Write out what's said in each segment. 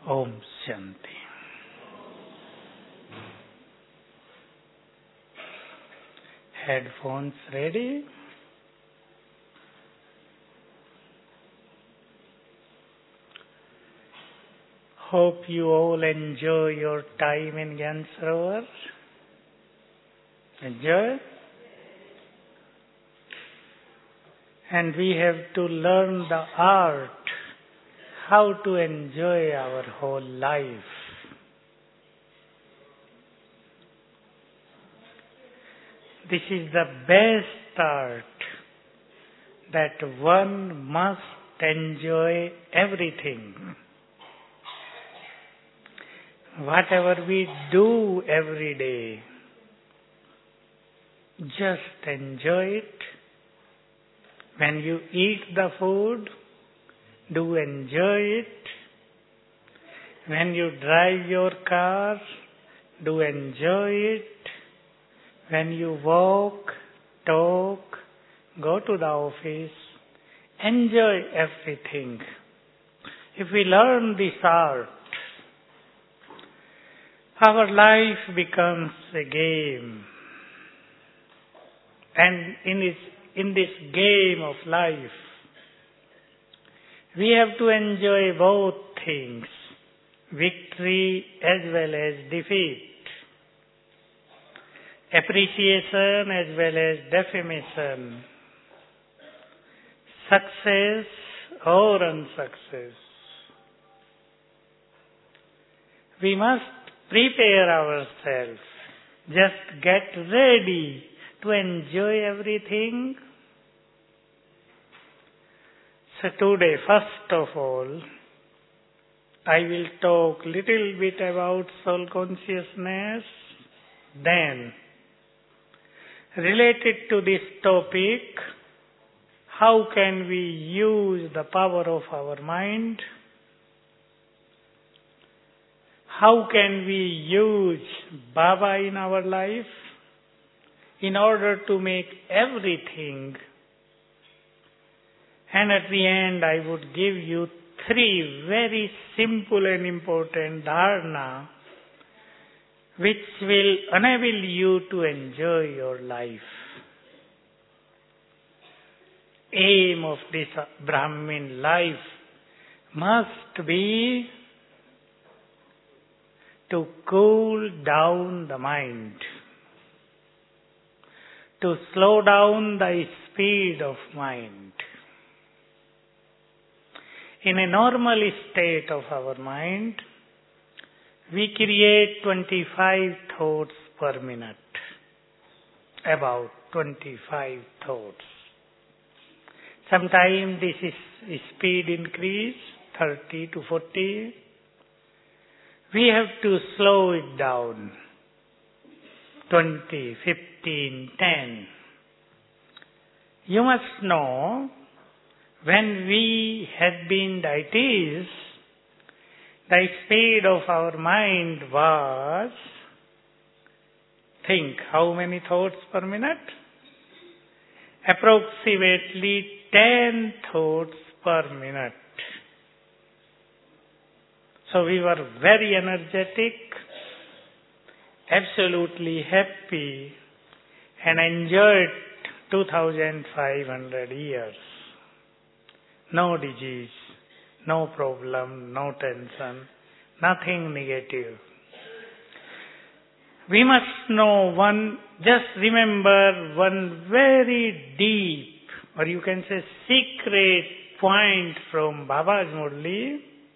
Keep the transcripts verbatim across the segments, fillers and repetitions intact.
Om Shanti. Headphones ready? Hope you all enjoy your time in Gyan Sarovar. Enjoy? And we have to learn the art how to enjoy our whole life. This is the best art, that one must enjoy everything. Whatever we do every day, just enjoy it. When you eat the food, do enjoy it. When you drive your car, do enjoy it. When you walk, talk, go to the office, enjoy everything. If we learn this art, our life becomes a game. And in this, in this game of life, we have to enjoy both things, victory as well as defeat, appreciation as well as defamation, success or unsuccess. We must prepare ourselves, just get ready to enjoy everything. So today, first of all, I will talk little bit about soul consciousness. Then, related to this topic, how can we use the power of our mind? How can we use Baba in our life in order to make everything? And at the end, I would give you three very simple and important dharana which will enable you to enjoy your life. Aim of this Brahmin life must be to cool down the mind, to slow down the speed of mind. In a normal state of our mind, we create twenty-five thoughts per minute. About twenty-five thoughts. Sometimes this is speed increase, thirty to forty. We have to slow it down. twenty, fifteen, ten. You must know, when we had been deities, the speed of our mind was, think, how many thoughts per minute? Approximately ten thoughts per minute. So we were very energetic, absolutely happy, and enjoyed two thousand five hundred years. No disease, no problem, no tension, nothing negative. We must know one, just remember one very deep, or you can say secret point from Baba's Murli.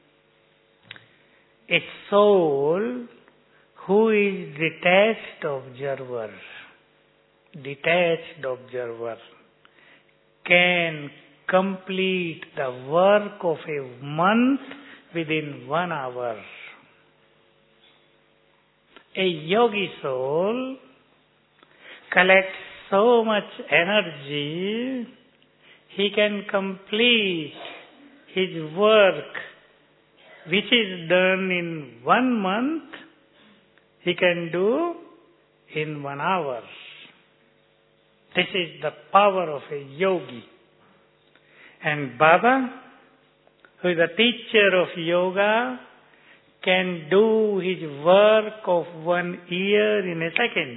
A soul who is detached observer, detached observer, can complete the work of a month within one hour. A yogi soul collects so much energy, he can complete his work which is done in one month, he can do in one hour. This is the power of a yogi. And Baba, who is the teacher of yoga, can do his work of one year in a second.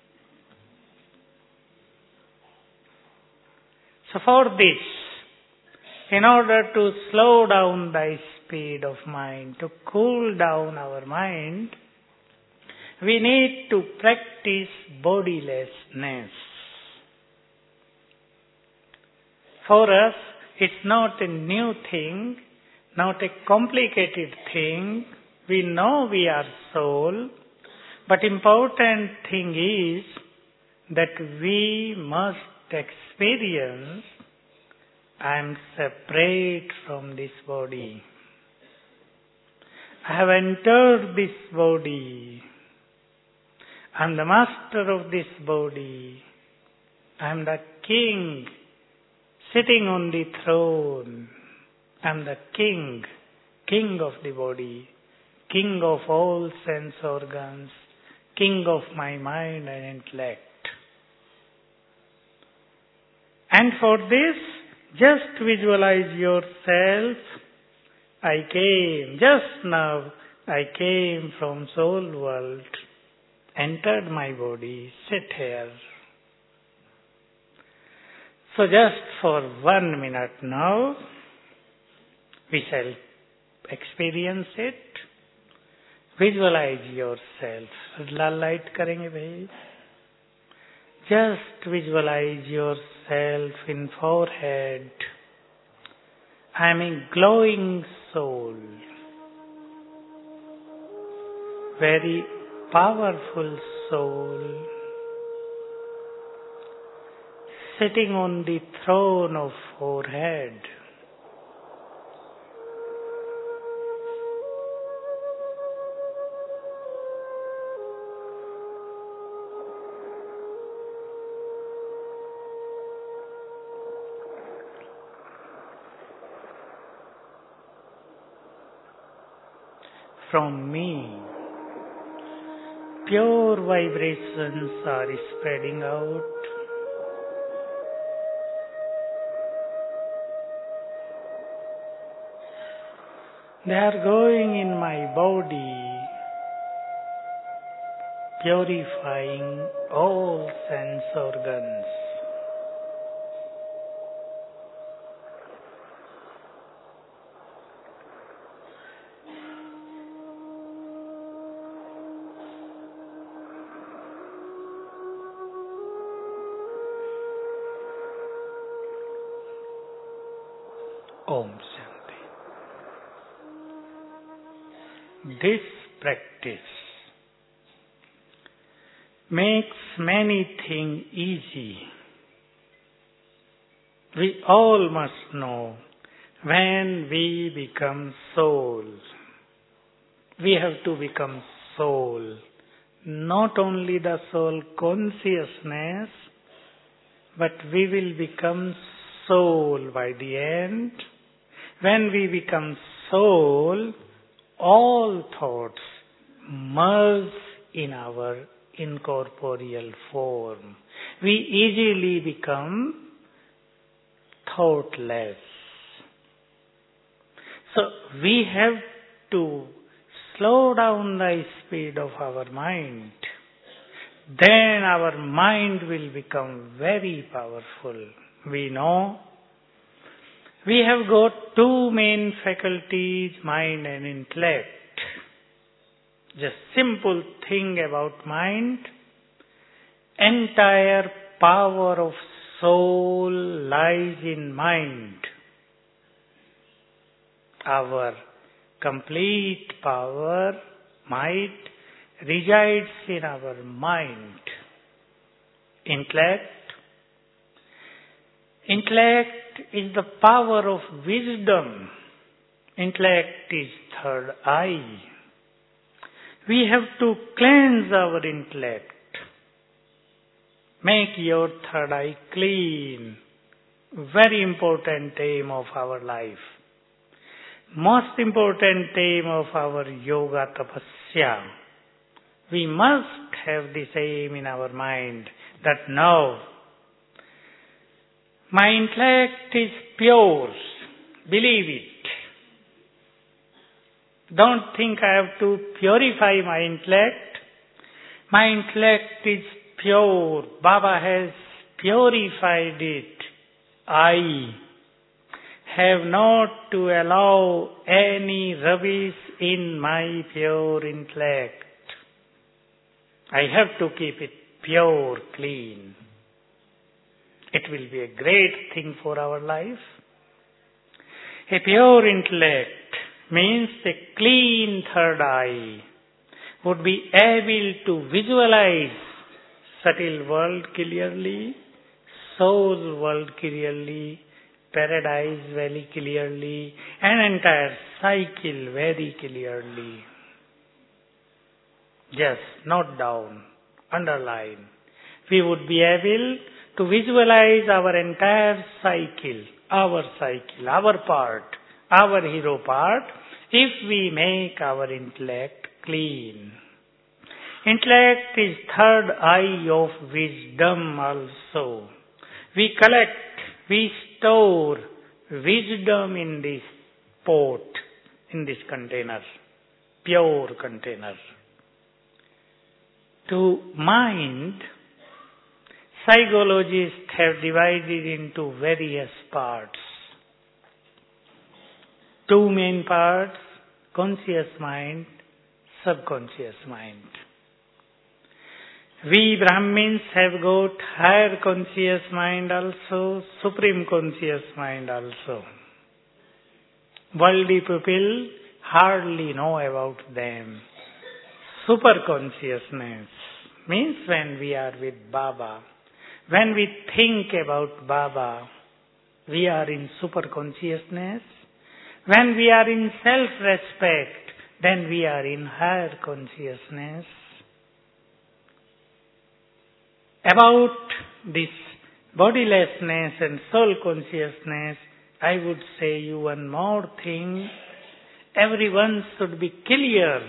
So for this, in order to slow down the speed of mind, to cool down our mind, we need to practice bodilessness. For us, it's not a new thing, not a complicated thing. We know we are soul, but important thing is that we must experience I am separate from this body. I have entered this body. I am the master of this body. I am the king sitting on the throne. I am the king, king of the body, king of all sense organs, king of my mind and intellect. And for this, just visualize yourself. I came, just now, I came from soul world, entered my body, sit here. So just for one minute now, we shall experience it. Visualize yourself. लाल light करेंगे भाई. Just visualize yourself in forehead. I am a glowing soul. Very powerful soul. Sitting on the throne of forehead. From me, pure vibrations are spreading out. They are going in my body, purifying all sense organs. Om Shanti. This practice makes many things easy. We all must know when we become soul. We have to become soul. Not only the soul consciousness, but we will become soul by the end. When we become soul, all thoughts merge in our incorporeal form. We easily become thoughtless. So we have to slow down the speed of our mind. Then our mind will become very powerful. We know we have got two main faculties, mind and intellect. Just simple thing about mind. Entire power of soul lies in mind. Our complete power, might, resides in our mind. Intellect. Intellect is the power of wisdom. Intellect is third eye. We have to cleanse our intellect. Make your third eye clean. Very important aim of our life. Most important aim of our yoga tapasya. We must have this aim in our mind that now my intellect is pure. Believe it. Don't think I have to purify my intellect. My intellect is pure. Baba has purified it. I have not to allow any rubbish in my pure intellect. I have to keep it pure, clean. It will be a great thing for our life. A pure intellect means a clean third eye would be able to visualize subtle world clearly, soul world clearly, paradise very clearly, and entire cycle very clearly. Just note down, underline. We would be able to visualize our entire cycle, our cycle, our part, our hero part, if we make our intellect clean. Intellect is third eye of wisdom also. We collect, we store wisdom in this pot, in this container, pure container. To mind, psychologists have divided into various parts. Two main parts, conscious mind, subconscious mind. We Brahmins have got higher conscious mind also, supreme conscious mind also. Worldly people hardly know about them. Super consciousness means when we are with Baba, when we think about Baba, we are in super consciousness. When we are in self-respect, then we are in higher consciousness. About this bodilessness and soul consciousness, I would say you one more thing. Everyone should be clear.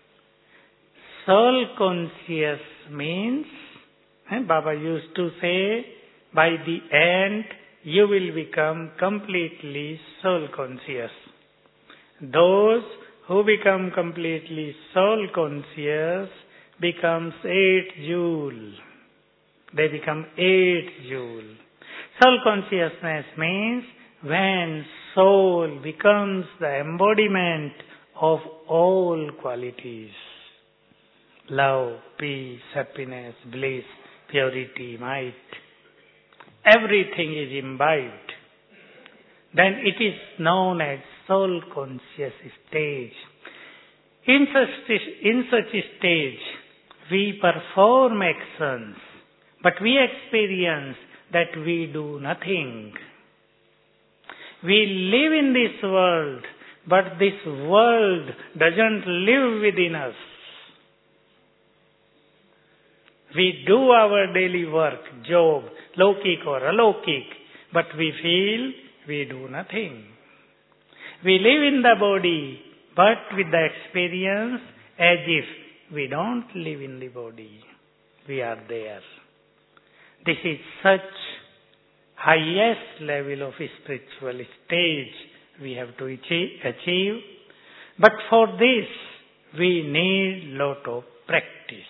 Soul conscious means, eh, Baba used to say, by the end you will become completely soul conscious. Those who become completely soul conscious becomes eight joule. They become eight joule. Soul consciousness means when soul becomes the embodiment of all qualities. Love, peace, happiness, bliss, purity, might. Everything is imbibed. Then it is known as soul conscious stage. In such, in such a stage, we perform actions, but we experience that we do nothing. We live in this world, but this world doesn't live within us. We do our daily work, job, lokik or alokik, but we feel we do nothing. We live in the body, but with the experience as if we don't live in the body. We are there. This is such highest level of spiritual stage we have to achieve. But for this, we need lot of practice.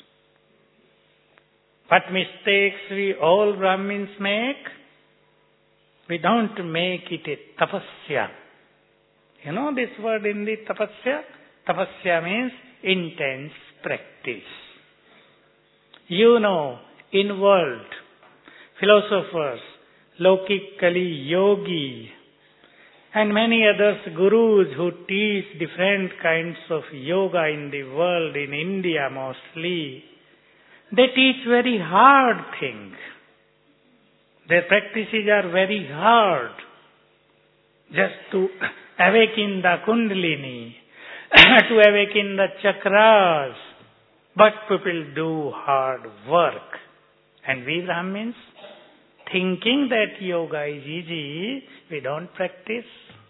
What mistakes we all Brahmins make? We don't make it a tapasya. You know this word in the tapasya? Tapasya means intense practice. You know, in world, philosophers, Lokikali, Yogi, and many others, gurus who teach different kinds of yoga in the world, in India mostly, they teach very hard things. Their practices are very hard. Just to awaken the kundalini, to awaken the chakras. But people do hard work. And we Brahmins, thinking that yoga is easy, we don't practice.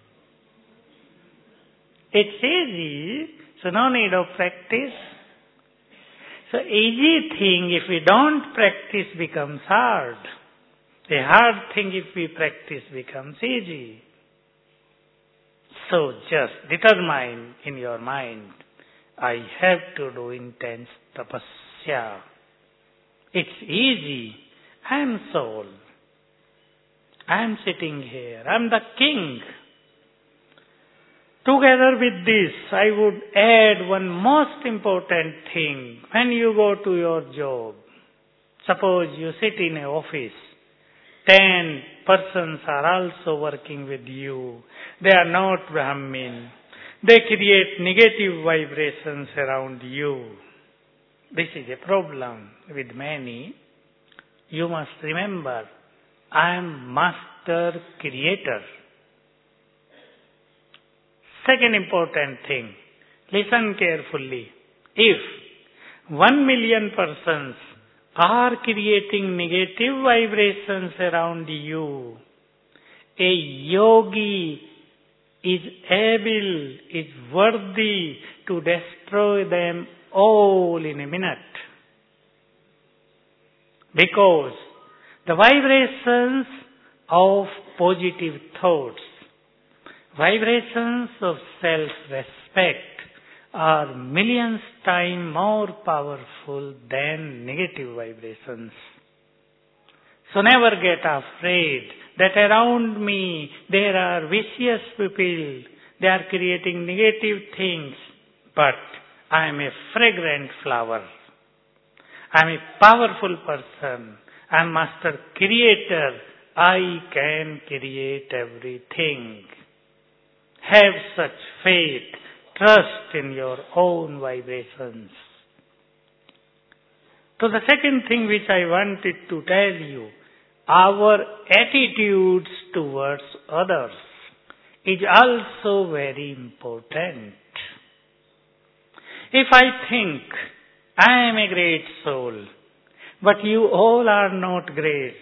It's easy, so no need of practice. So easy thing, if we don't practice, becomes hard. A hard thing, if we practice, becomes easy. So just determine in your mind, I have to do intense tapasya. It's easy. I am soul. I am sitting here. I am the king. Together with this, I would add one most important thing. When you go to your job, suppose you sit in an office, ten persons are also working with you. They are not Brahmin. They create negative vibrations around you. This is a problem with many. You must remember, I am master creator. Second important thing, listen carefully. If one million persons are creating negative vibrations around you, a yogi is able, is worthy to destroy them all in a minute. Because the vibrations of positive thoughts, vibrations of self-respect are millions times more powerful than negative vibrations. So never get afraid that around me there are vicious people, they are creating negative things, but I am a fragrant flower. I am a powerful person. I am master creator. I can create everything. Have such faith, trust in your own vibrations. So the second thing which I wanted to tell you, our attitudes towards others is also very important. If I think I am a great soul, but you all are not great,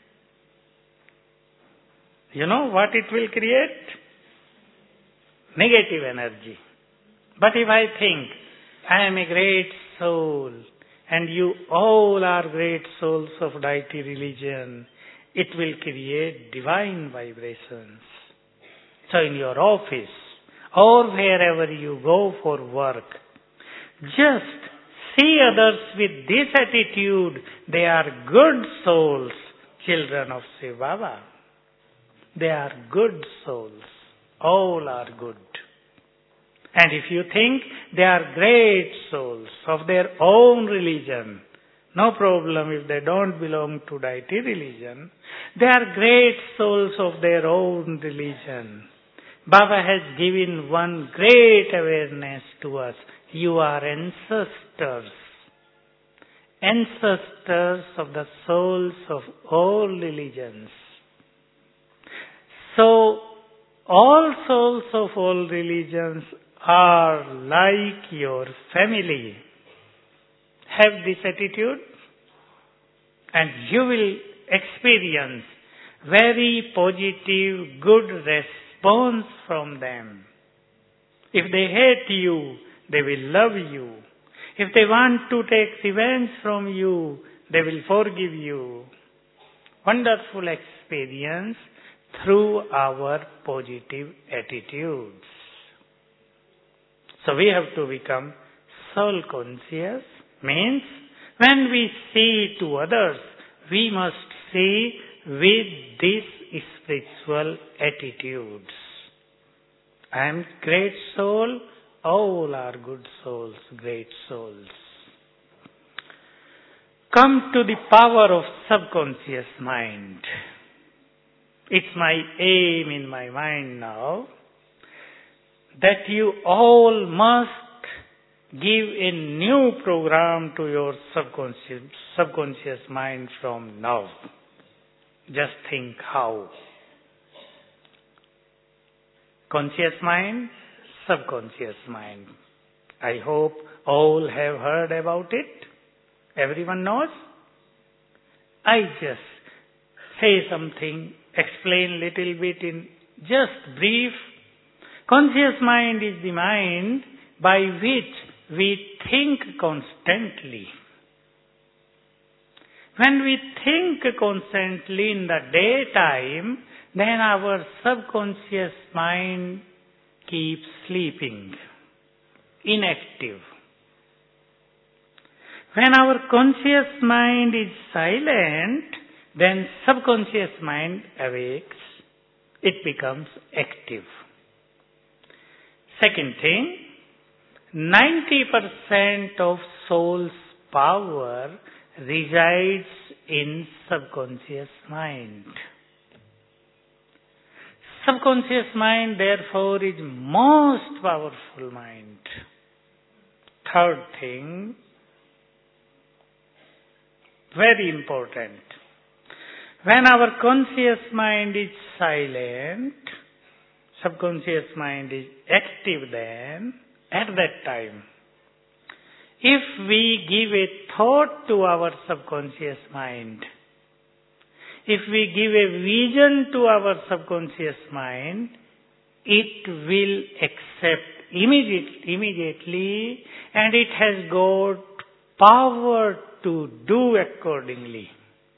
you know what it will create? Negative energy. But if I think I am a great soul and you all are great souls of deity religion, it will create divine vibrations. So in your office or wherever you go for work, just see others with this attitude. They are good souls, children of Shiv Baba. They are good souls. All are good. And if you think they are great souls of their own religion, no problem if they don't belong to deity religion. They are great souls of their own religion. Baba has given one great awareness to us. You are ancestors. Ancestors of the souls of all religions. So, all souls of all religions are like your family. Have this attitude and you will experience very positive, good response from them. If they hate you, they will love you. If they want to take revenge from you, they will forgive you. Wonderful experience through our positive attitudes. So we have to become soul conscious. Means when we see to others, we must see with these spiritual attitudes. I am great soul. All are good souls, great souls. Come to the power of subconscious mind. It's my aim in my mind now that you all must give a new program to your subconscious, subconscious mind from now. Just think how. Conscious mind, subconscious mind. I hope all have heard about it. Everyone knows? I just say something, explain little bit in just brief. Conscious mind is the mind by which we think constantly. When we think constantly in the daytime, then our subconscious mind keep sleeping, inactive. When our conscious mind is silent, then subconscious mind awakes. It becomes active. Second thing, ninety percent of soul's power resides in subconscious mind. Subconscious mind, therefore, is most powerful mind. Third thing, very important. When our conscious mind is silent, subconscious mind is active then, at that time, if we give a thought to our subconscious mind, if we give a vision to our subconscious mind, it will accept immediate, immediately and it has got power to do accordingly.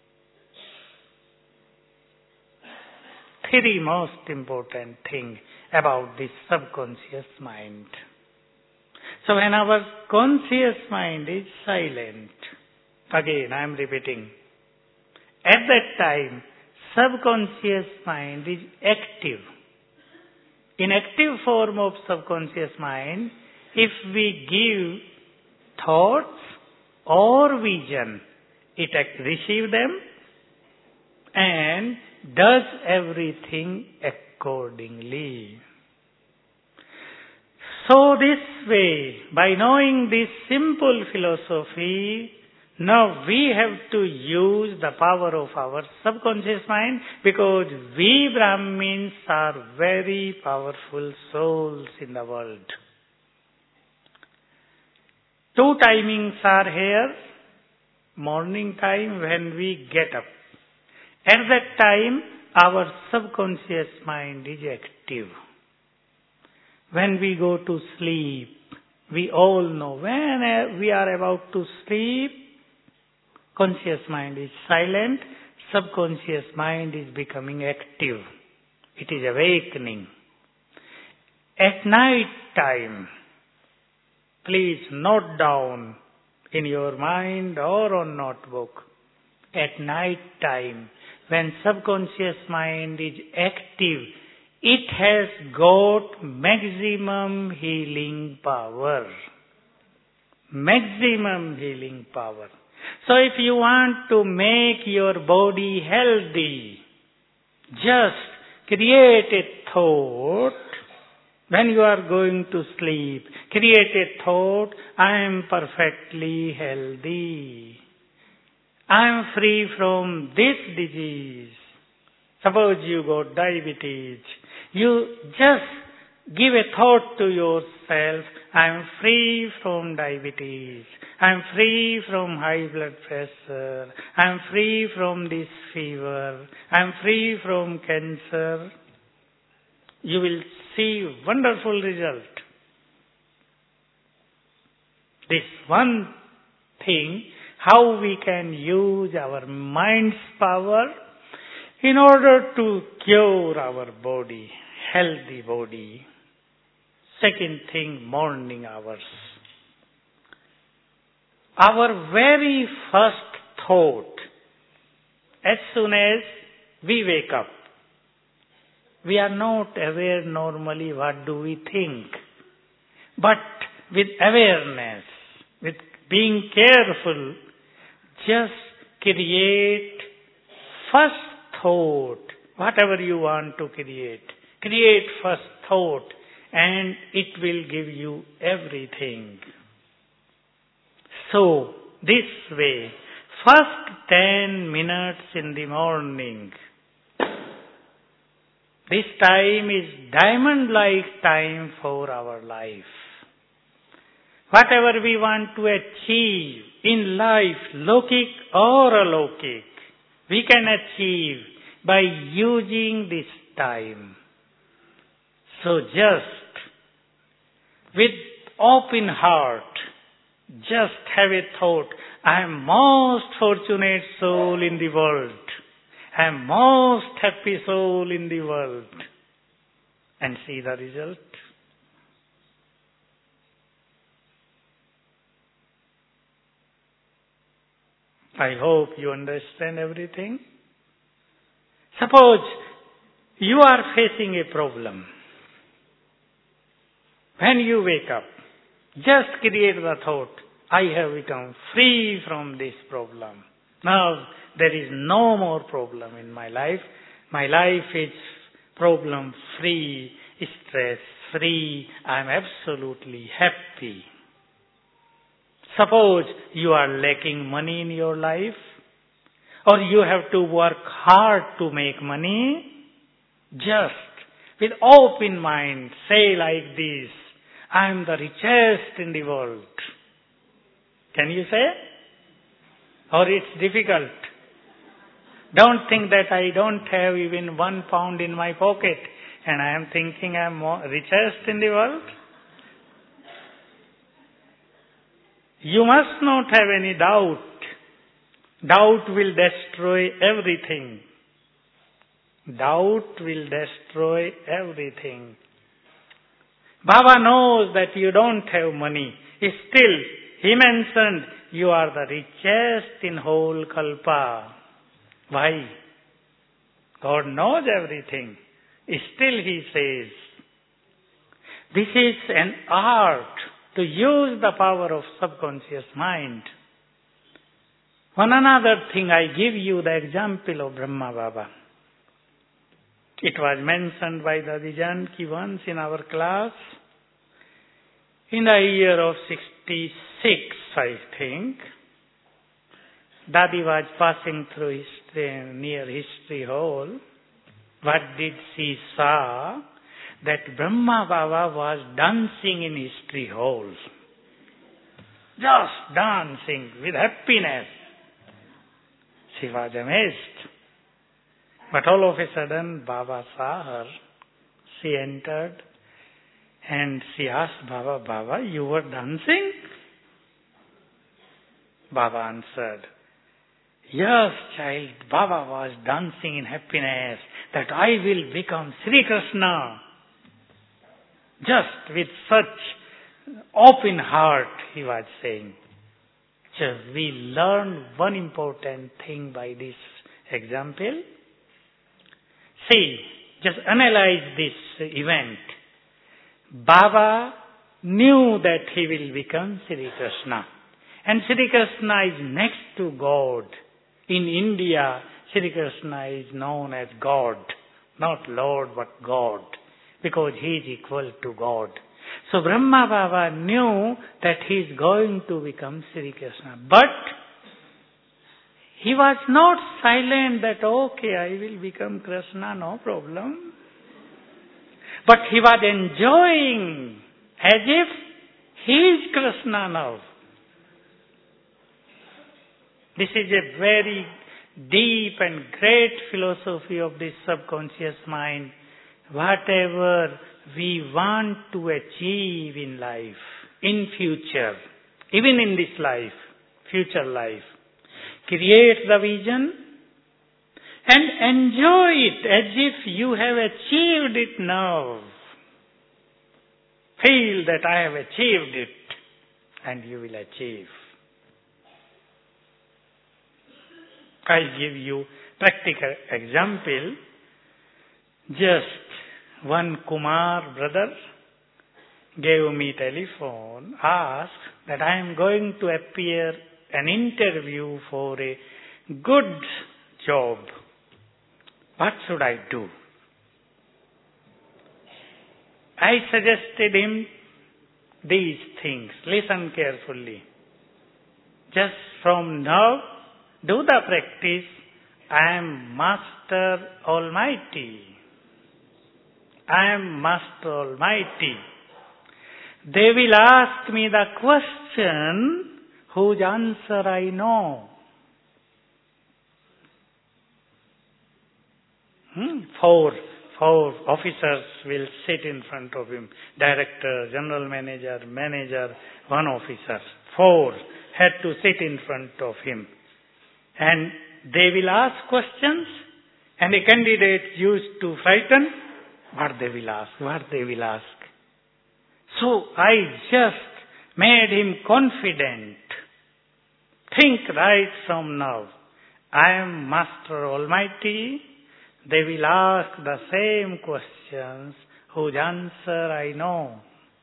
Three most important things about this subconscious mind. So when our conscious mind is silent, again I am repeating, at that time subconscious mind is active. In active form of subconscious mind, if we give thoughts or vision, it receives them and does everything accordingly. So this way, by knowing this simple philosophy, now we have to use the power of our subconscious mind, because we Brahmins are very powerful souls in the world. Two timings are here. Morning time when we get up. At that time, our subconscious mind is active. When we go to sleep, we all know when we are about to sleep, conscious mind is silent, subconscious mind is becoming active. It is awakening. At night time, please note down in your mind or on notebook. At night time, when subconscious mind is active, it has got maximum healing power. Maximum healing power. So if you want to make your body healthy, just create a thought when you are going to sleep. Create a thought, I am perfectly healthy. I am free from this disease. Suppose you got diabetes. You just give a thought to yourself, I am free from diabetes. I am free from high blood pressure. I am free from this fever. I am free from cancer. You will see wonderful result. This one thing, how we can use our mind's power in order to cure our body, healthy body. Second thing, morning hours. Our very first thought, as soon as we wake up, we are not aware normally what do we think. But with awareness, with being careful, just create first thought, whatever you want to create. Create first thought and it will give you everything. So, this way, first ten minutes in the morning, this time is diamond-like time for our life. Whatever we want to achieve in life, lokik or alokik, we can achieve by using this time. So just with open heart, just have a thought, I am most fortunate soul in the world. I am most happy soul in the world. And see the result. I hope you understand everything. Suppose you are facing a problem. When you wake up, just create the thought, I have become free from this problem. Now there is no more problem in my life. My life is problem free, stress free. I am absolutely happy. Suppose you are lacking money in your life, or you have to work hard to make money. Just with open mind say like this, I am the richest in the world. Can you say? Or it's difficult? Don't think that I don't have even one pound in my pocket and I am thinking I am more richest in the world. You must not have any doubt. Doubt will destroy everything. Doubt will destroy everything. Baba knows that you don't have money. Still, he mentioned you are the richest in whole Kalpa. Why? God knows everything. Still he says, this is an art to use the power of subconscious mind. One another thing, I give you the example of Brahma Baba. It was mentioned by Dadi Janki once in our class. In the year of sixty-six, I think, Dadi was passing through history, near History Hall. What did she saw? That Brahma Baba was dancing in History Hall. Just dancing with happiness. She was amazed. But all of a sudden, Baba saw her. She entered and she asked Baba, Baba, you were dancing? Baba answered, yes, child, Baba was dancing in happiness that I will become Sri Krishna. Just with such open heart, he was saying. So we learn one important thing by this example. See, just analyze this event. Baba knew that he will become Sri Krishna. And Sri Krishna is next to God. In India, Sri Krishna is known as God. Not Lord, but God. Because he is equal to God. So Brahma Baba knew that he is going to become Sri Krishna. But he was not silent that, okay, I will become Krishna, no problem. But he was enjoying as if he is Krishna now. This is a very deep and great philosophy of this subconscious mind. Whatever we want to achieve in life, in future, even in this life, future life, create the vision and enjoy it as if you have achieved it now. Feel that I have achieved it and you will achieve. I give you practical example. Just one Kumar brother gave me telephone, asked that I am going to appear an interview for a good job. What should I do? I suggested him these things. Listen carefully. Just from now, do the practice. I am Master Almighty. I am Master Almighty. They will ask me the question whose answer I know. Hmm? Four, four officers will sit in front of him. Director, general manager, manager, one officer. Four had to sit in front of him. And they will ask questions, and a candidate used to frighten what they will ask, what they will ask. So I just made him confident. Think right from now. I am Master Almighty. They will ask the same questions whose answer I know.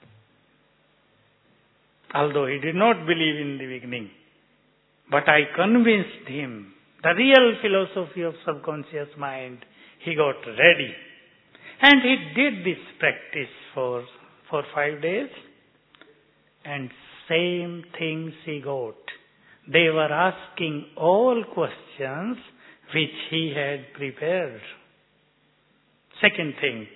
Although he did not believe in the beginning. But I convinced him the real philosophy of subconscious mind. He got ready. And he did this practice for, for five days. And same things he got. They were asking all questions which he had prepared. Second thing,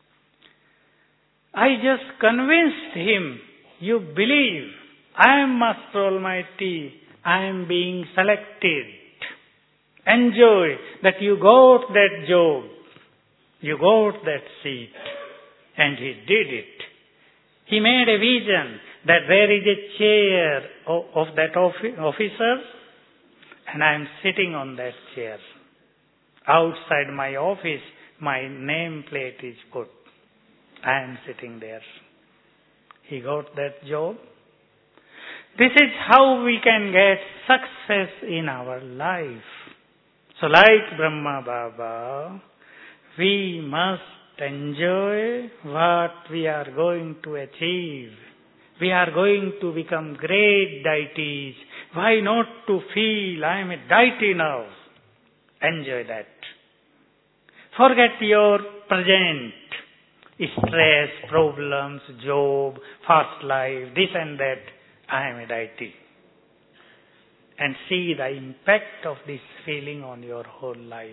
I just convinced him, you believe, I am Master Almighty, I am being selected. Enjoy that you got that job, you got that seat. And he did it. He made a vision that there is a chair of, of that officer and I am sitting on that chair. Outside my office, my name plate is put. I am sitting there. He got that job. This is how we can get success in our life. So like Brahma Baba, we must enjoy what we are going to achieve. We are going to become great deities. Why not to feel I am a deity now? Enjoy that. Forget your present stress, problems, job, fast life, this and that. I am a deity. And see the impact of this feeling on your whole life.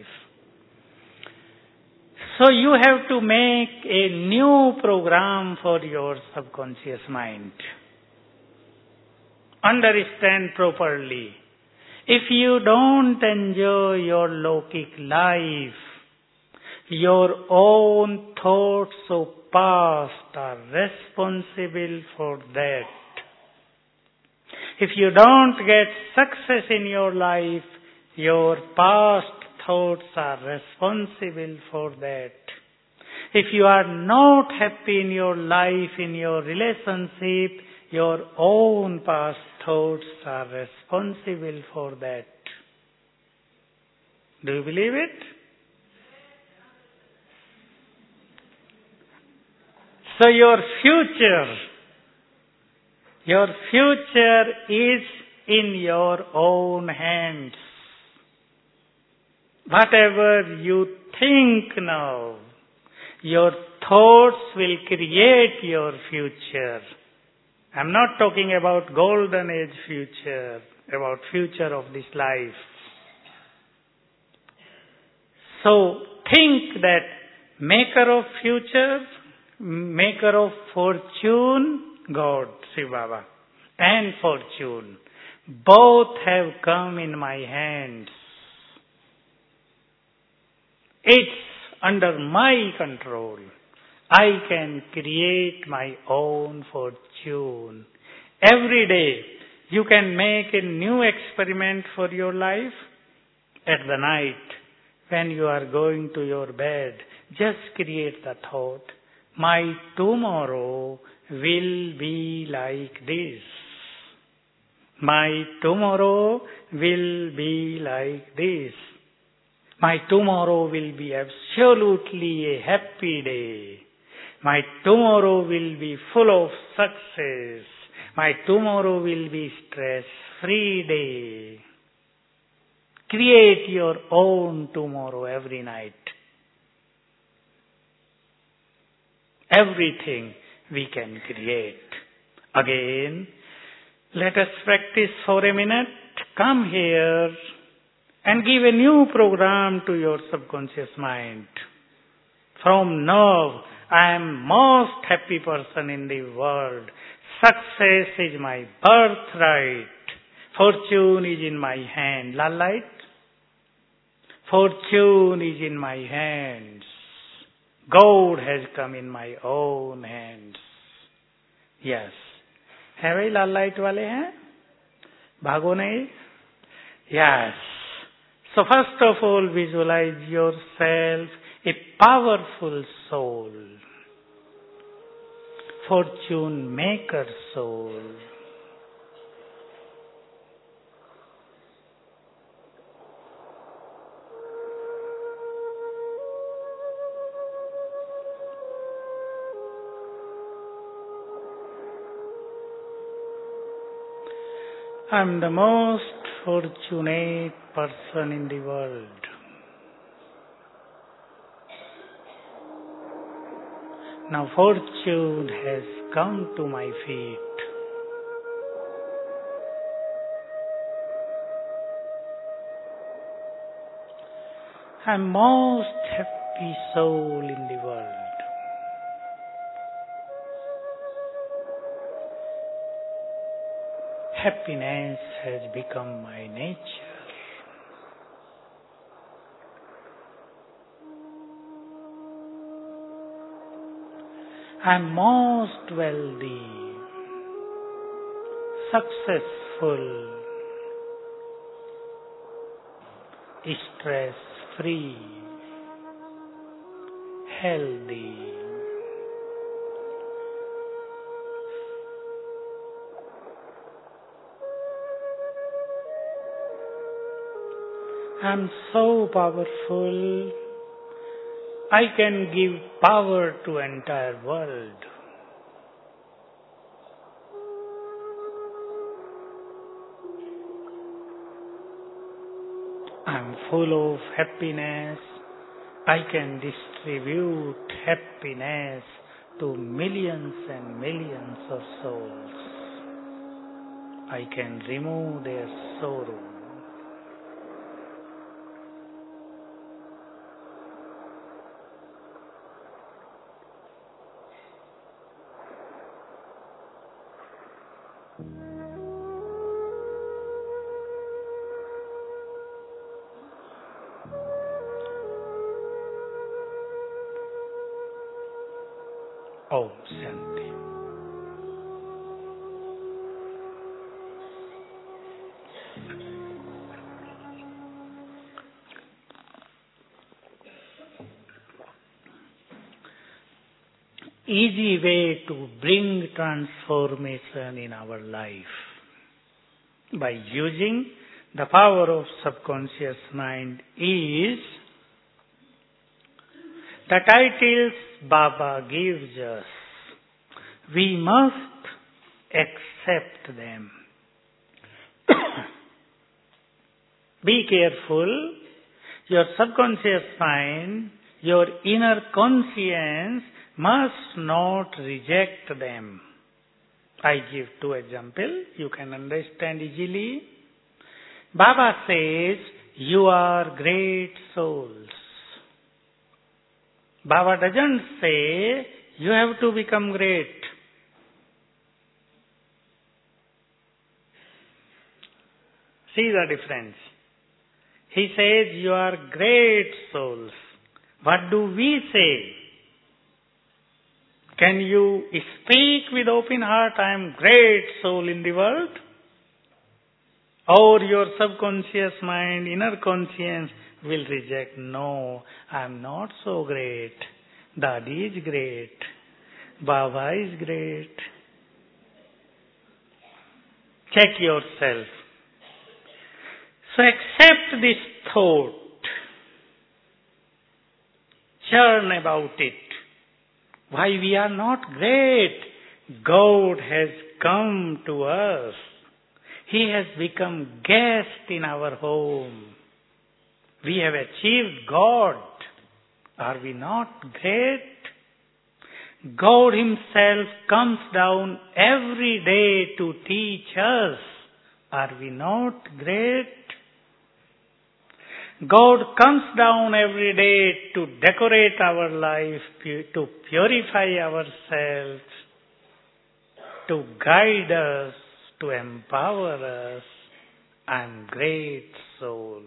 So you have to make a new program for your subconscious mind. Understand properly. If you don't enjoy your Lokik life, your own thoughts of past are responsible for that. If you don't get success in your life, your past thoughts are responsible for that. If you are not happy in your life, in your relationship, your own past thoughts are responsible for that. Do you believe it? So your future, your future is in your own hands. Whatever you think now, your thoughts will create your future. I'm not talking about golden age future, about future of this life. So think that maker of future, maker of fortune, God, Shiva Baba, and fortune, both have come in my hands. It's under my control. I can create my own fortune. Every day you can make a new experiment for your life. At the night when you are going to your bed, just create the thought, my tomorrow will be like this. My tomorrow will be like this. My tomorrow will be absolutely a happy day. My tomorrow will be full of success. My tomorrow will be stress-free day. Create your own tomorrow every night. Everything we can create. Again, let us practice for a minute. Come here and give a new program to your subconscious mind. From now, I am most happy person in the world. Success is my birthright. Fortune is in my hand. Lalite? Fortune is in my hands. God has come in my own hands. Yes. है भाई लाल light वाले हैं? भागो नहीं? Yes. So first of all, visualize yourself a powerful soul. Fortune maker soul. I'm the most fortunate person in the world. Now fortune has come to my feet. I'm most happy soul in the world. Happiness has become my nature. I'm most wealthy, successful, stress-free, healthy. I'm so powerful, I can give power to entire world. I'm full of happiness, I can distribute happiness to millions and millions of souls. I can remove their sorrow. Om Shanti. Easy way to bring transformation in our life by using the power of subconscious mind is the titles Baba gives us. We must accept them. Be careful. Your subconscious mind, your inner conscience must not reject them. I give two examples. You can understand easily. Baba says, you are great souls. Baba doesn't say, you have to become great. See the difference. He says, you are great souls. What do we say? Can you speak with open heart, I am great soul in the world? Or your subconscious mind, inner conscience will reject, no, I am not so great. Dadi is great. Baba is great. Check yourself. So accept this thought. Churn about it. Why we are not great? God has come to us. He has become guest in our home. We have achieved God. Are we not great? God Himself comes down every day to teach us. Are we not great? God comes down every day to decorate our life, to purify ourselves, to guide us, to empower us. I am great soul.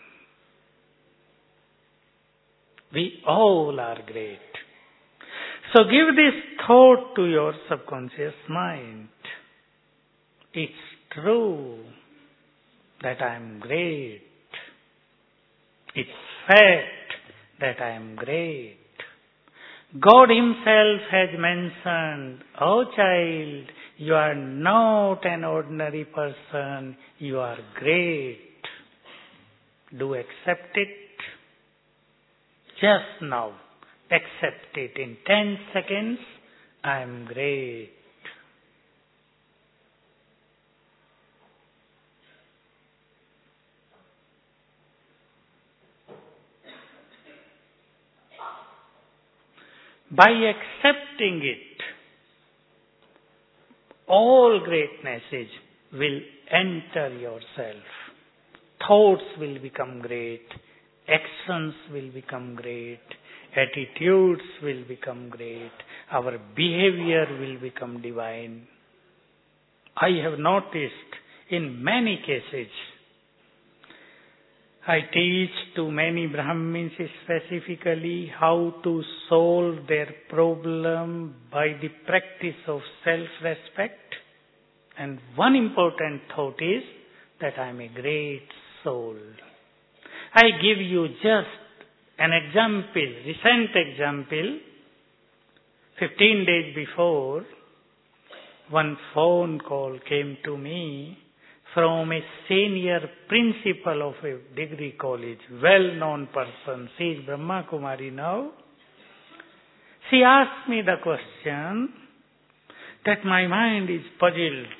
We all are great. So give this thought to your subconscious mind. It's true that I am great. It's fact that I am great. God Himself has mentioned, oh child, you are not an ordinary person, you are great. Do accept it. Just now, accept it in ten seconds. I am great. By accepting it, all greatnesses will enter yourself. Thoughts will become great. Actions will become great. Attitudes will become great. Our behavior will become divine. I have noticed in many cases, I teach to many Brahmins specifically how to solve their problem by the practice of self-respect. And one important thought is that I am a great soul. I give you just an example, recent example. Fifteen days before, one phone call came to me from a senior principal of a degree college, well-known person. She is Brahma Kumari now. She asked me the question that my mind is puzzled.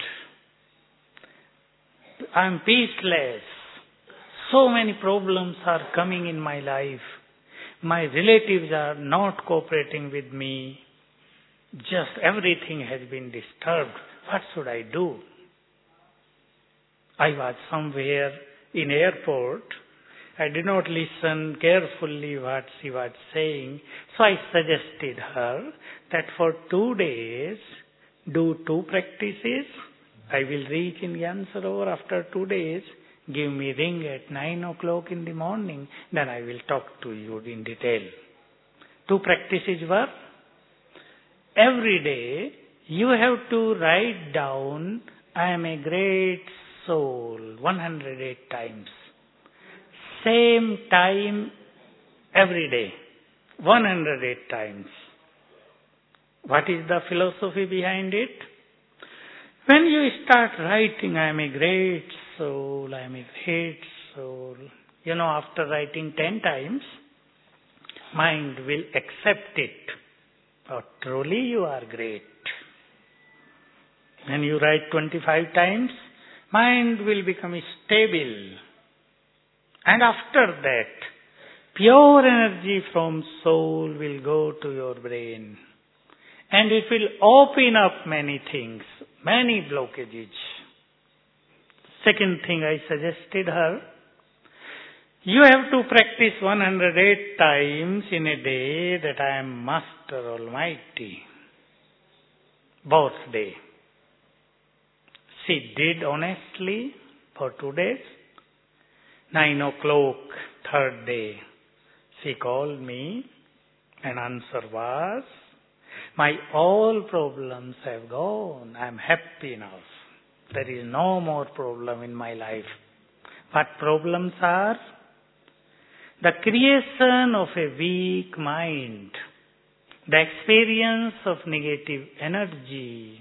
I am peaceless. So many problems are coming in my life. My relatives are not cooperating with me. Just everything has been disturbed. What should I do? I was somewhere in airport. I did not listen carefully what she was saying. So I suggested her that for two days, do two practices. I will reach in Yansaror after two days. Give me ring at nine o'clock in the morning. Then I will talk to you in detail. Two practices were, every day you have to write down, I am a great soul, one hundred eight times. Same time every day, one hundred eight times. What is the philosophy behind it? When you start writing, I am a great soul, I am a great soul, you know, after writing ten times, mind will accept it. Oh, truly you are great. When you write twenty-five times, mind will become stable. And after that, pure energy from soul will go to your brain. And it will open up many things, many blockages. Second thing I suggested her, you have to practice one hundred eight times in a day that I am Master Almighty. Both day. She did honestly for two days. Nine o'clock, third day, she called me and answer was, my all problems have gone. I am happy now. There is no more problem in my life. What problems are? The creation of a weak mind, the experience of negative energy.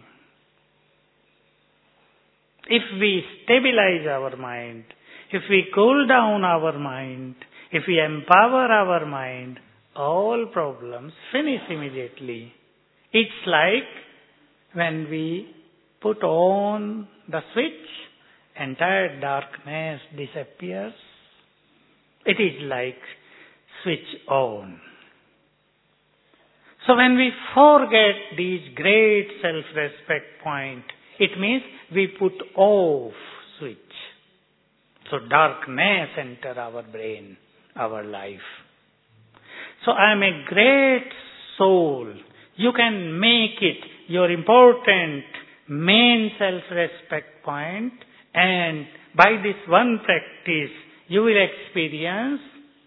If we stabilize our mind, if we cool down our mind, if we empower our mind, all problems finish immediately. It's like when we put on the switch, entire darkness disappears. It is like switch on. So when we forget these great self-respect point, it means we put off switch. So darkness enter our brain, our life. So I am a great soul. You can make it your important main self-respect point, and by this one practice, you will experience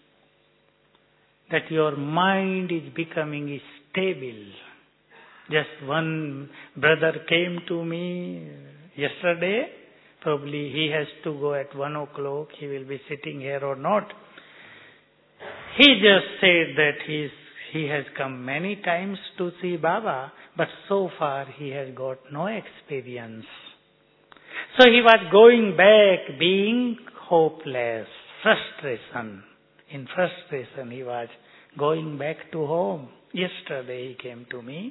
that your mind is becoming stable. Just one brother came to me yesterday. Probably he has to go at one o'clock. He will be sitting here or not. He just said that he's, he has come many times to see Baba, but so far he has got no experience. So he was going back being hopeless, frustration. In frustration he was going back to home. Yesterday he came to me.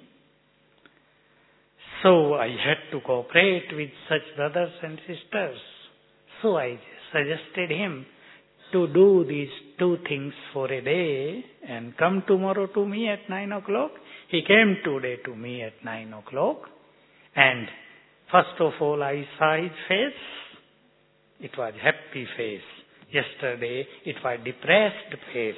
So I had to cooperate with such brothers and sisters. So I suggested him to do these two things for a day and come tomorrow to me at nine o'clock. He came today to me at nine o'clock, and first of all I saw his face. It was happy face. Yesterday it was depressed face.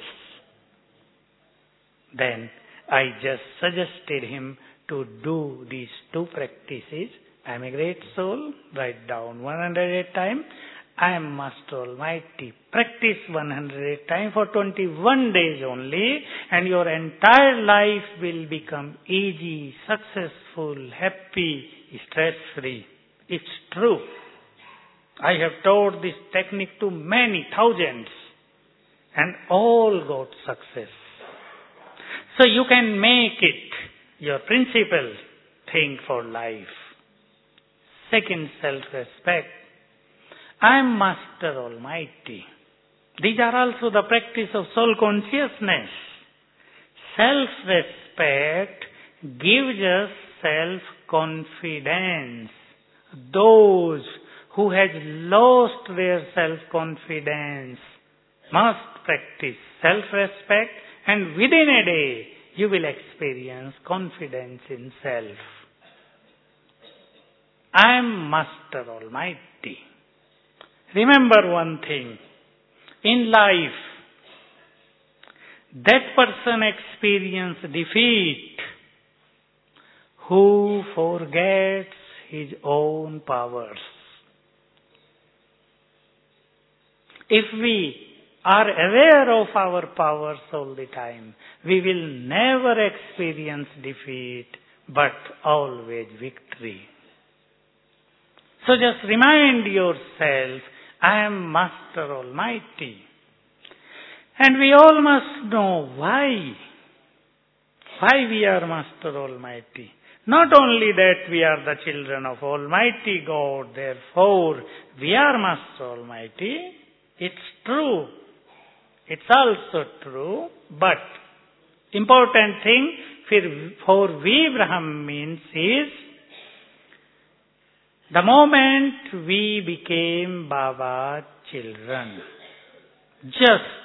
Then I just suggested him to do these two practices. I am a great soul. Write down one hundred eight times. I am Master Almighty. Practice one hundred eight times for twenty-one days only, and your entire life will become easy, successful, happy, stress-free. It's true. I have taught this technique to many, thousands, and all got success. So you can make it your principal thing for life. Second, self-respect. I am Master Almighty. These are also the practice of soul consciousness. Self-respect gives us self-confidence. Those who has lost their self-confidence must practice self-respect, and within a day you will experience confidence in self. I am Master Almighty. Remember one thing. In life, that person experiences defeat who forgets his own powers. If we are aware of our powers all the time, we will never experience defeat, but always victory. So just remind yourself, I am Master Almighty. And we all must know why. Why we are Master Almighty. Not only that we are the children of Almighty God, therefore we are Master Almighty. It's true. It's also true. But important thing for we Brahmins is, the moment we became Baba's children, just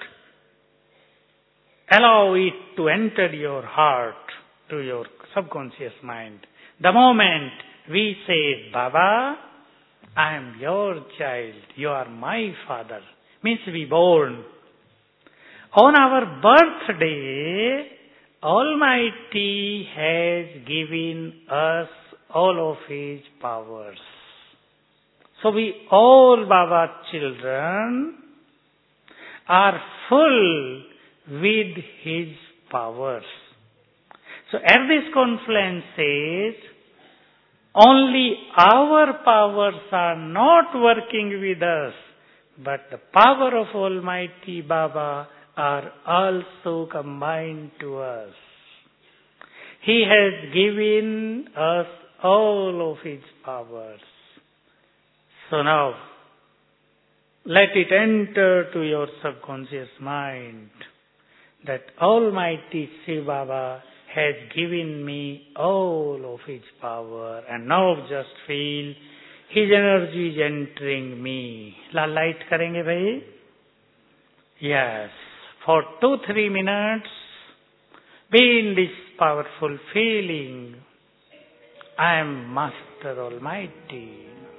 allow it to enter your heart, to your subconscious mind. The moment we say, Baba, I am your child, you are my father, means we born. On our birthday, Almighty has given us all of His powers. So we all Baba's children are full with His powers. So at this conference says, only our powers are not working with us, but the power of Almighty Baba are also combined to us. He has given us all of His powers. So now, let it enter to your subconscious mind that Almighty Shiv Baba has given me all of His power, and now just feel His energy is entering me. La light karenge bhai? Yes. For two, three minutes, be in this powerful feeling. I am Master Almighty.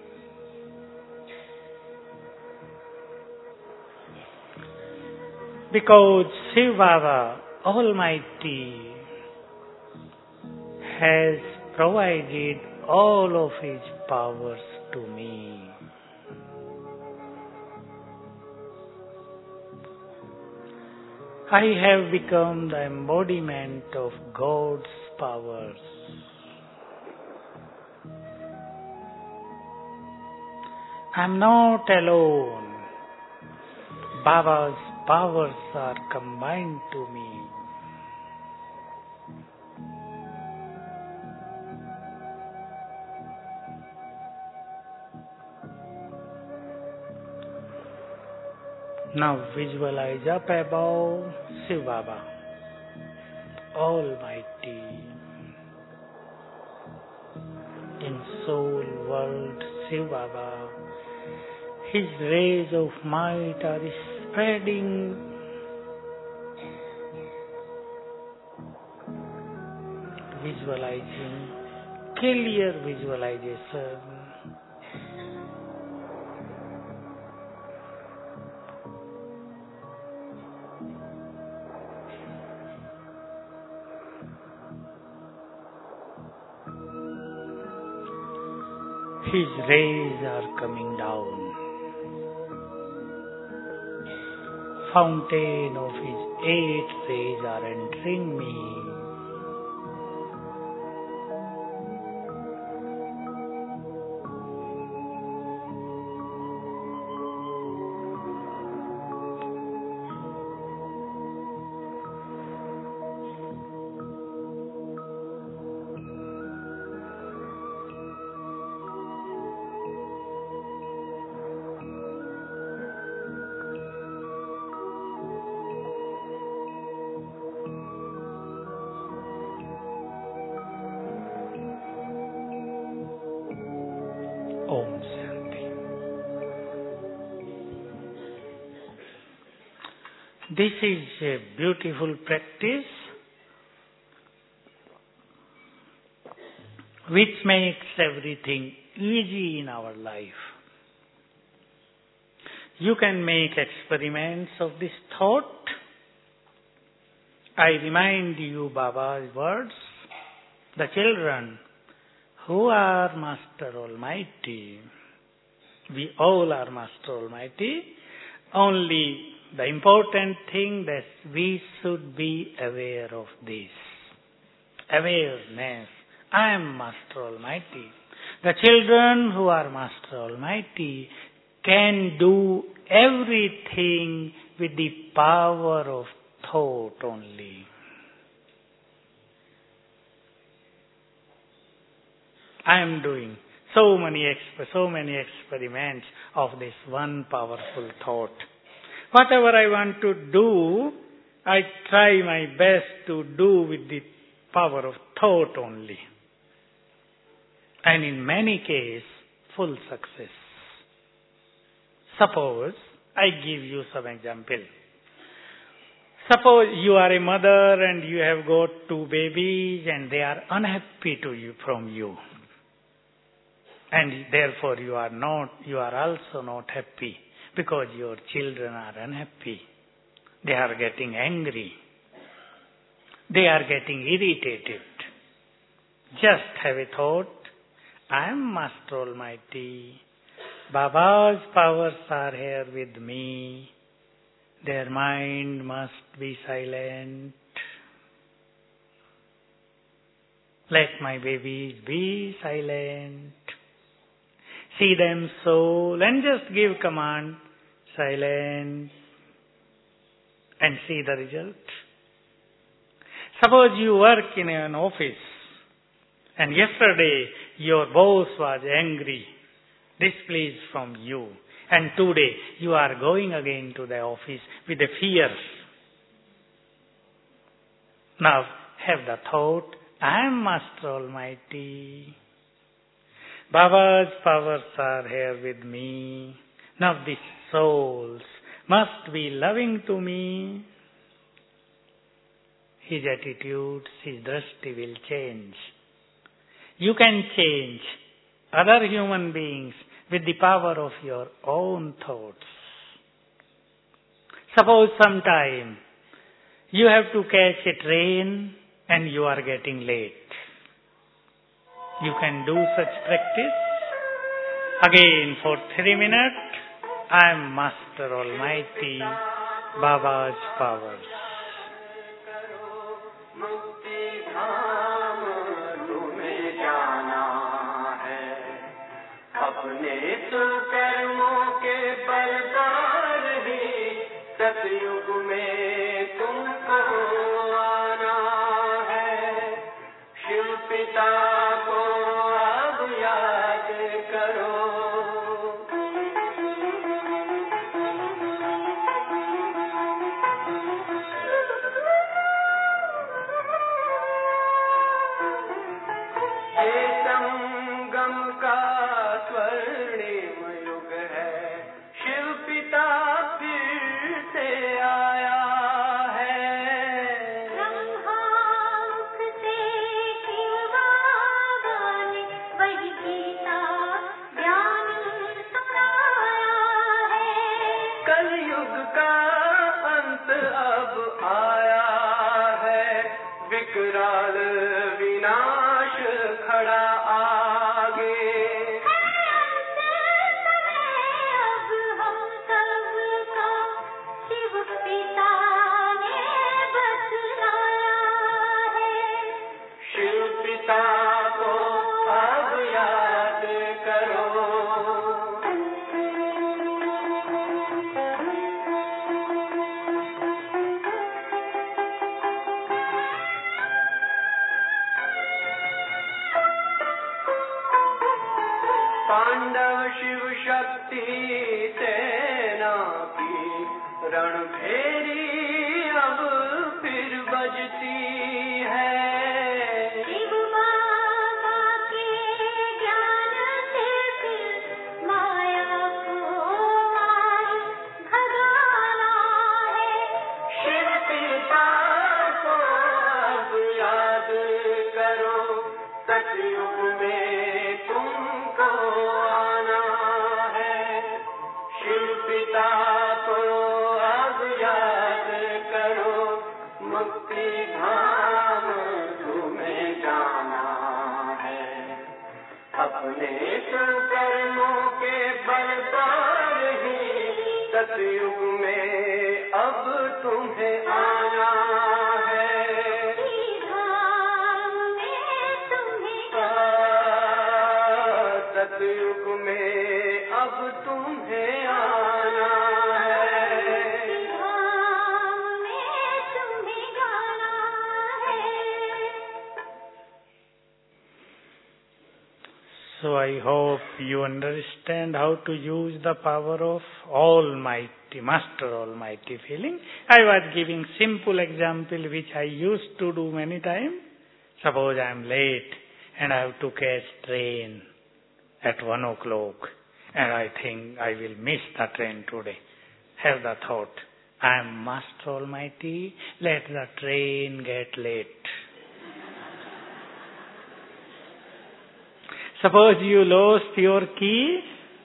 Because Shiv Baba Almighty has provided all of His powers to me. I have become the embodiment of God's powers. I am not alone. Baba's powers are combined to me. Now visualize up above Shiv Baba, Almighty. In soul world, Shiv Baba, His rays of might are spreading visualizing, clear visualization. His rays are coming down. Fountain of his eight rays are entering me. Om Shanti. This is a beautiful practice which makes everything easy in our life. You can make experiments of this thought. I remind you Baba's words, the children who are Master Almighty. We all are Master Almighty. Only the important thing that we should be aware of this. Awareness. I am Master Almighty. The children who are Master Almighty can do everything with the power of thought only. I am doing so many exp- so many experiments of this one powerful thought. Whatever I want to do, I try my best to do with the power of thought only. And in many cases, full success. Suppose, I give you some example. Suppose you are a mother and you have got two babies and they are unhappy to you from you. And therefore you are not, you are also not happy because your children are unhappy. They are getting angry. They are getting irritated. Just have a thought, I am Master Almighty. Baba's powers are here with me. Their mind must be silent. Let my babies be silent. See them soul and just give command, silent, and see the result. Suppose you work in an office and yesterday your boss was angry, displeased from you, and today you are going again to the office with a fear. Now have the thought, I am Master Almighty. Baba's powers are here with me. Now these souls must be loving to me. His attitude, his drashti will change. You can change other human beings with the power of your own thoughts. Suppose sometime you have to catch a train and you are getting late. You can do such practice. Again for three minutes, I am Master Almighty, Baba's powers. अपने सुकर्मों के बलदार ही सतयुग में तुमको आना है शिव पिता को अब याद करो ये संगम का स्वर्णिम युग है शिव पिता फिर से आया है ब्रह्मामुख से वक्त अब आया है, विकराल विनाश खड़ा आगे। अब हम सबका शिव पिता ने बतलाया है। शिव पिता को अब याद करो। पांडव शिव शक्ति सेना की रणभेरी अब फिर बजती है। शिव बाबा के ज्ञान से फिर माया को मार भगाना है। शिव पिता को अब याद करो, सतयुग में तुमको आना है। शिव पिता को अब याद करो, मुक्ति धाम तुम्हें जाना है। अपने कर्मों के बल पर ही सतयुग में अब तुम्हें आना है। धाम में तुम्हें सतयुग में अब तुम्हें आना है। धाम में तुम्हें जाना है। So I hope you understand how to use the power of Almighty, Master Almighty feeling. I was giving simple example which I used to do many times. Suppose I am late and I have to catch train at one o'clock and I think I will miss the train today. Have the thought, I am Master Almighty, let the train get late. Suppose you lost your key.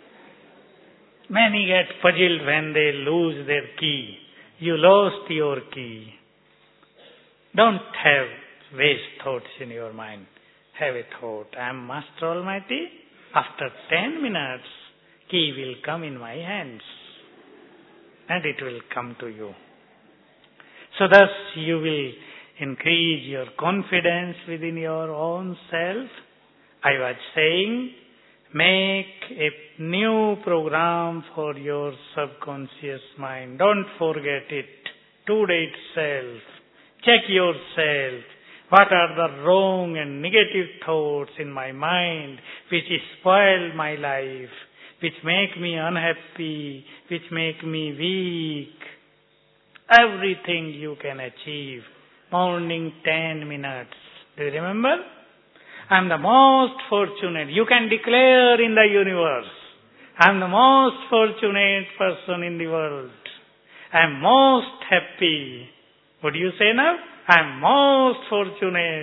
Many get puzzled when they lose their key. You lost your key. Don't have waste thoughts in your mind. Have a thought, I am Master Almighty. After ten minutes, key will come in my hands. And it will come to you. So thus you will increase your confidence within your own self. I was saying, make a new program for your subconscious mind. Don't forget it. Today itself. Check yourself. What are the wrong and negative thoughts in my mind which spoil my life, which make me unhappy, which make me weak? Everything you can achieve. Morning ten minutes. Do you remember? I am the most fortunate. You can declare in the universe, I am the most fortunate person in the world. I am most happy. What do you say now? I am most fortunate.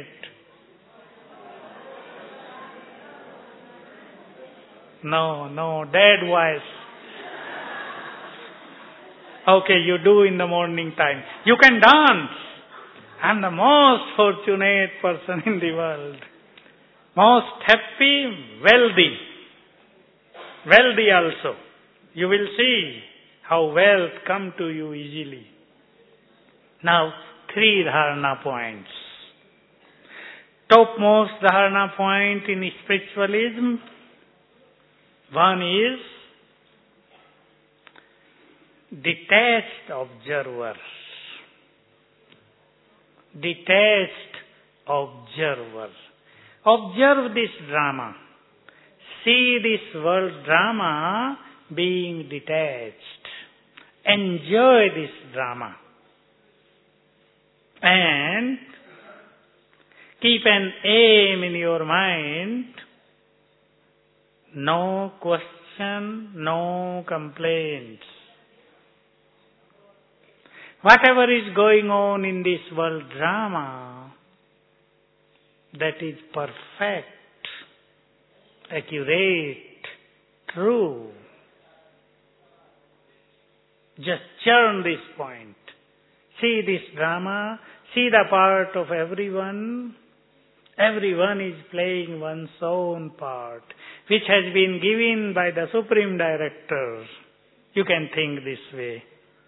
No, no, dead voice. Okay, you do in the morning time. You can dance. I am the most fortunate person in the world. Most happy, wealthy. Wealthy also. You will see how wealth come to you easily. Now, three dharana points. Topmost dharana point in spiritualism. One is detached observer. Detached observer. Observe this drama. See this world drama being detached. Enjoy this drama. And keep an aim in your mind. No question, no complaints. Whatever is going on in this world drama, that is perfect, accurate, true. Just churn this point. See this drama, see the part of everyone. Everyone is playing one's own part, which has been given by the Supreme Director. You can think this way.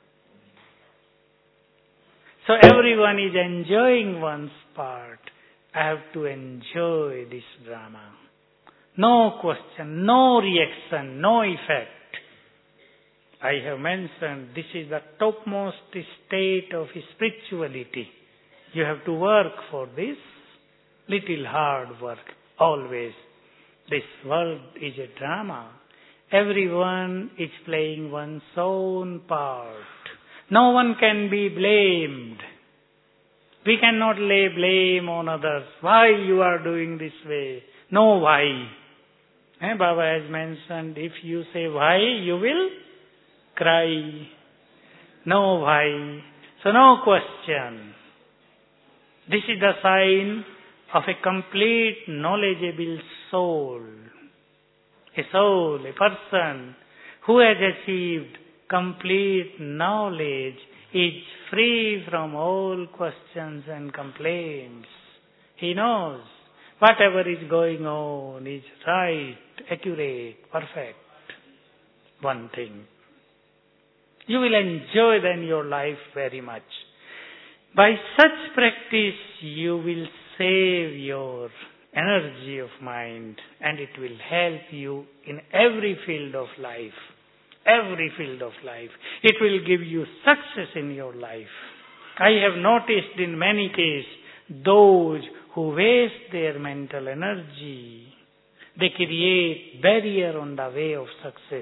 So everyone is enjoying one's part. I have to enjoy this drama. No question, no reaction, no effect. I have mentioned this is the topmost state of spirituality. You have to work for this. Little hard work, always. This world is a drama. Everyone is playing one's own part. No one can be blamed. We cannot lay blame on others. Why you are doing this way? No why. Eh, Baba has mentioned, if you say why, you will cry. No why. So no question. This is the sign of a complete knowledgeable soul. A soul, a person who has achieved complete knowledge is free from all questions and complaints. He knows whatever is going on is right, accurate, perfect. One thing. You will enjoy then your life very much. By such practice, you will save your energy of mind, and it will help you in every field of life. Every field of life. It will give you success in your life. I have noticed in many cases, those who waste their mental energy, they create barrier on the way of success.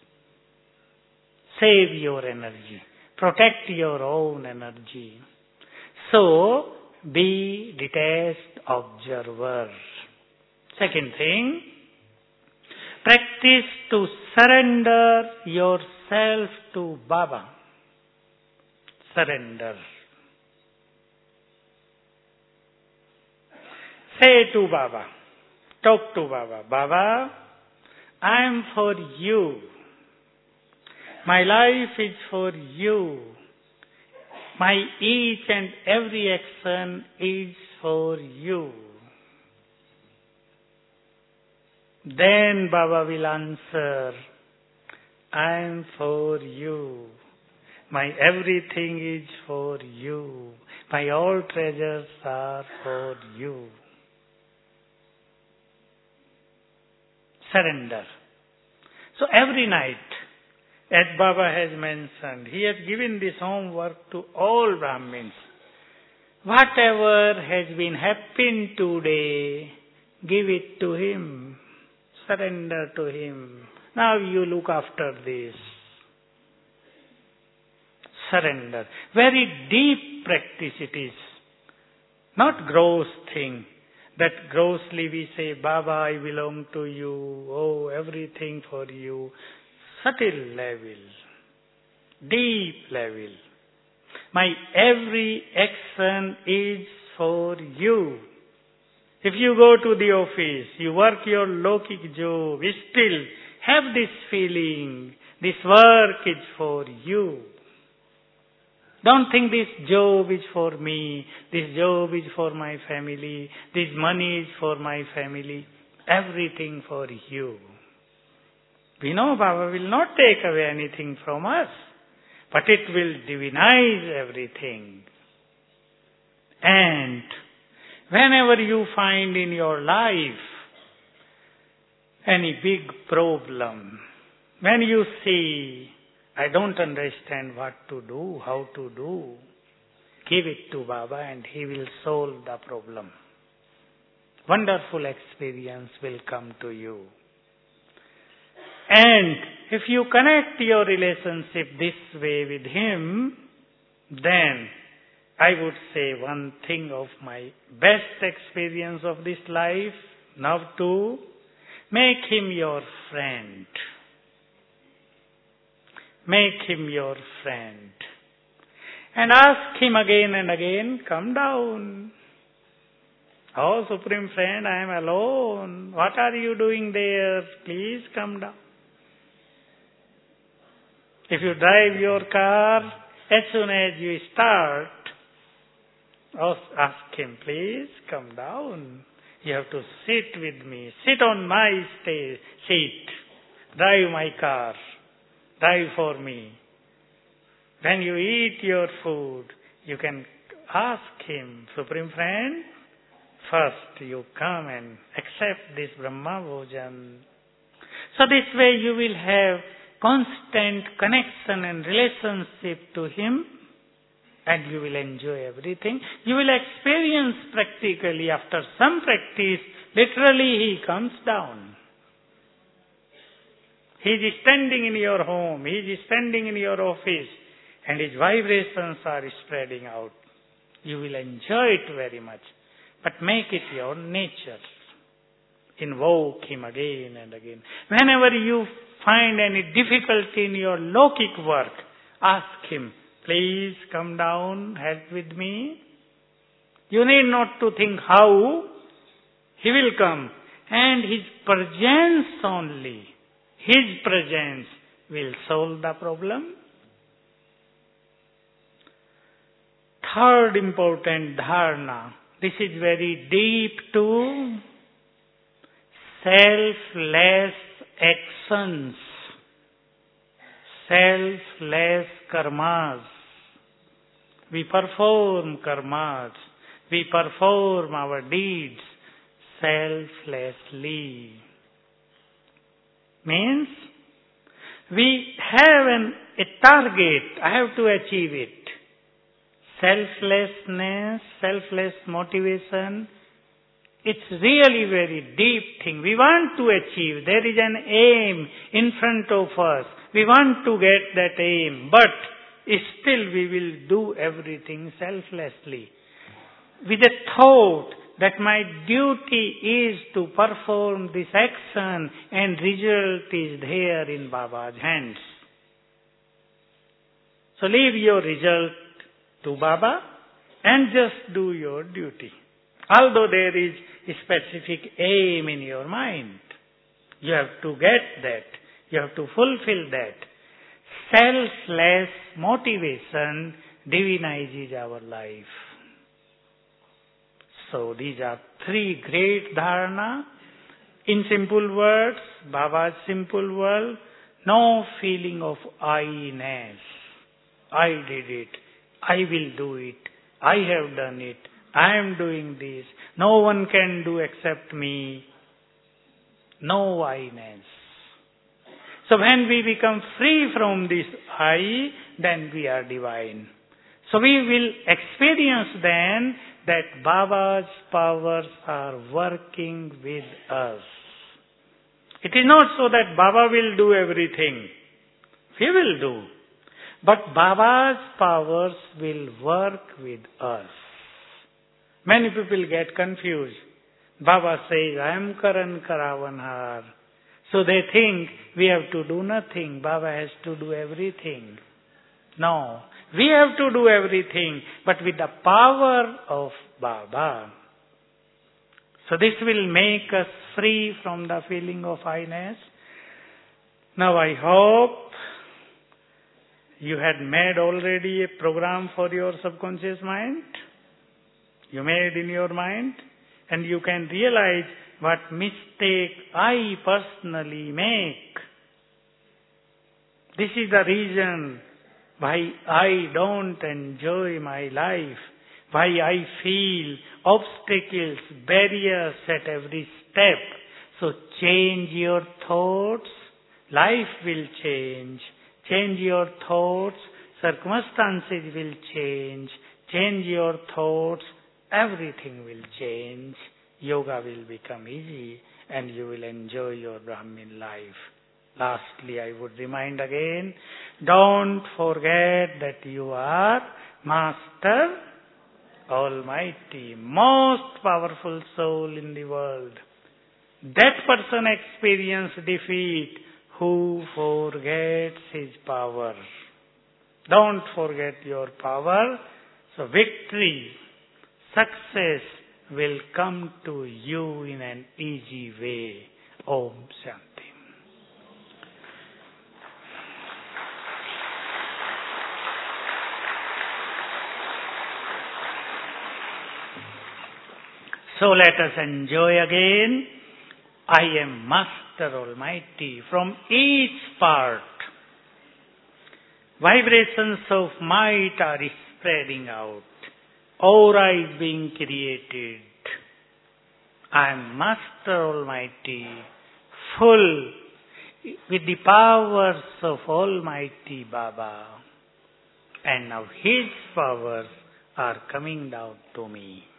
Save your energy. Protect your own energy. So, be detached observer. Second thing, practice to surrender yourself to Baba. Surrender. Say to Baba, talk to Baba, Baba, I am for you. My life is for you. My each and every action is for you. Then Baba will answer, I am for you. My everything is for you. My all treasures are for you. Surrender. So every night, as Baba has mentioned, he has given this homework to all Brahmins. Whatever has been happened today, give it to him. Surrender to him. Now you look after this. Surrender. Very deep practice it is. Not gross thing. That grossly we say, Baba, I belong to you. Oh, everything for you. Subtle level. Deep level. My every action is for you. If you go to the office, you work your Lokik job, still have this feeling, this work is for you. Don't think this job is for me, this job is for my family, this money is for my family, everything for you. We know Baba will not take away anything from us, but it will divinize everything. And whenever you find in your life any big problem, when you see, I don't understand what to do, how to do, give it to Baba and he will solve the problem. Wonderful experience will come to you. And if you connect your relationship this way with him, then I would say one thing of my best experience of this life, now to make him your friend. Make him your friend. And ask him again and again, come down. Oh, Supreme Friend, I am alone. What are you doing there? Please come down. If you drive your car, As soon as you start, ask him, please come down. You have to sit with me. Sit on my stay, seat. Drive my car. Drive for me. When you eat your food, you can ask him, Supreme Friend, first you come and accept this Brahma Bhojan. So this way you will have constant connection and relationship to him, and you will enjoy everything. You will experience practically after some practice, literally he comes down. He is standing in your home, he is standing in your office, and his vibrations are spreading out. You will enjoy it very much, but make it your nature. Invoke him again and again. Whenever you find any difficulty in your Lokik work, ask him, please come down, help with me. You need not to think how. He will come. And his presence only, his presence will solve the problem. Third important dharana. This is very deep too. Selfless actions. Selfless karmas. We perform karmas. We perform our deeds selflessly. Means we have an, a target. I have to achieve it. Selflessness, selfless motivation, it's really very deep thing. We want to achieve. There is an aim in front of us. We want to get that aim, but still we will do everything selflessly. With a thought that my duty is to perform this action and result is there in Baba's hands. So leave your result to Baba and just do your duty. Although there is a specific aim in your mind, you have to get that. You have to fulfill that. Selfless motivation divinizes our life. So these are three great dharana. In simple words, Baba's simple word, no feeling of I-ness. I did it. I will do it. I have done it. I am doing this. No one can do except me. No I-ness. So when we become free from this I, then we are divine. So we will experience then that Baba's powers are working with us. It is not so that Baba will do everything. He will do. But Baba's powers will work with us. Many people get confused. Baba says, I am Karan Karavanhar. So they think we have to do nothing. Baba has to do everything. No. We have to do everything, but with the power of Baba. So this will make us free from the feeling of I-ness. Now I hope you had made already a program for your subconscious mind. You made in your mind, and you can realize what mistake I personally make. This is the reason why I don't enjoy my life, why I feel obstacles, barriers at every step. So change your thoughts, life will change. Change your thoughts, circumstances will change. Change your thoughts, everything will change. Yoga will become easy and you will enjoy your Brahmin life. Lastly, I would remind again, don't forget that you are Master, Almighty, most powerful soul in the world. That person experienced defeat who forgets his power. Don't forget your power. So victory, success will come to you in an easy way. Om Shanti. So let us enjoy again. I am Master Almighty from each part. Vibrations of might are spreading out. Aura is being created. I am Master Almighty, full with the powers of Almighty Baba. And now His powers are coming down to me.